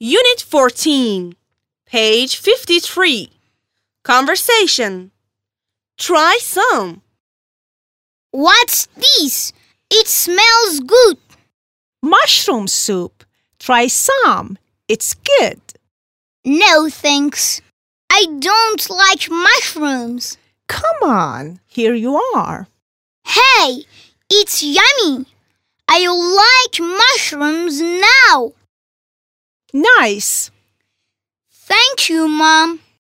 Unit 14, page 53. Conversation. Try some. What's this? It smells good. Mushroom soup. Try some. It's good. No, thanks. I don't like mushrooms. Come on, here you are. Hey, it's yummy. I like mushrooms now. Nice. Thank you, Mom.